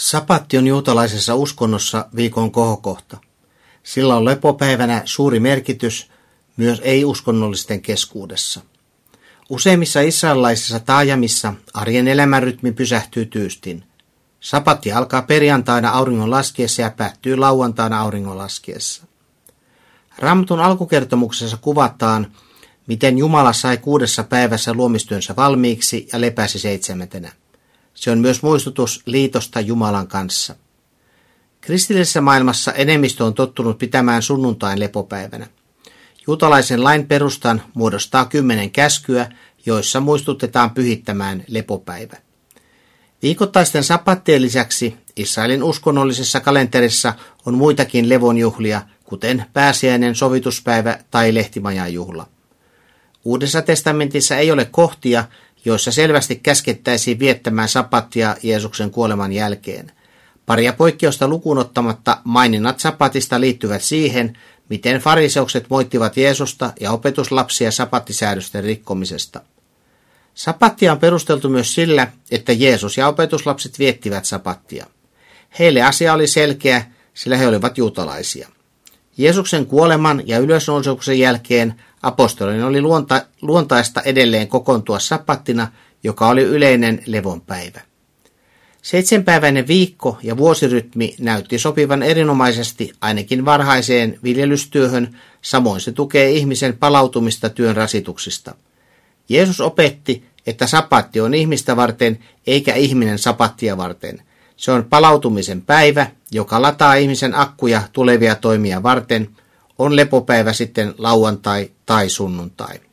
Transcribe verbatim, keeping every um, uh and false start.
Sapatti on juutalaisessa uskonnossa viikon kohokohta. Sillä on lepopäivänä suuri merkitys myös ei-uskonnollisten keskuudessa. Useimmissa israelilaisissa taajamissa arjen elämänrytmi pysähtyy tyystin. Sapatti alkaa perjantaina auringon laskiessa ja päättyy lauantaina auringon laskiessa. Raamatun alkukertomuksessa kuvataan, miten Jumala sai kuudessa päivässä luomistyönsä valmiiksi ja lepäsi seitsemäntenä. Se on myös muistutus liitosta Jumalan kanssa. Kristillisessä maailmassa enemmistö on tottunut pitämään sunnuntain lepopäivänä. Juutalaisen lain perustan muodostaa kymmenen käskyä, joissa muistutetaan pyhittämään lepopäivä. Viikoittaisten sapattien lisäksi Israelin uskonnollisessa kalenterissa on muitakin levonjuhlia, kuten pääsiäinen, sovituspäivä tai lehtimajanjuhla. Uudessa testamentissa ei ole kohtia, joissa selvästi käskettäisiin viettämään sapattia Jeesuksen kuoleman jälkeen. Paria poikkeusta lukuun ottamatta maininnat sapatista liittyvät siihen, miten fariseukset moittivat Jeesusta ja opetuslapsia sapattisäädösten rikkomisesta. Sapattia on perusteltu myös sillä, että Jeesus ja opetuslapset viettivät sapattia. Heille asia oli selkeä, sillä he olivat juutalaisia. Jeesuksen kuoleman ja ylösnousemuksen jälkeen apostolien oli luonta, luontaista edelleen kokoontua sapattina, joka oli yleinen levonpäivä. Seitsemänpäiväinen viikko ja vuosirytmi näytti sopivan erinomaisesti ainakin varhaiseen viljelystyöhön, samoin se tukee ihmisen palautumista työn rasituksista. Jeesus opetti, että sapatti on ihmistä varten eikä ihminen sapattia varten. Se on palautumisen päivä, joka lataa ihmisen akkuja tulevia toimia varten, on lepopäivä sitten lauantai tai sunnuntai.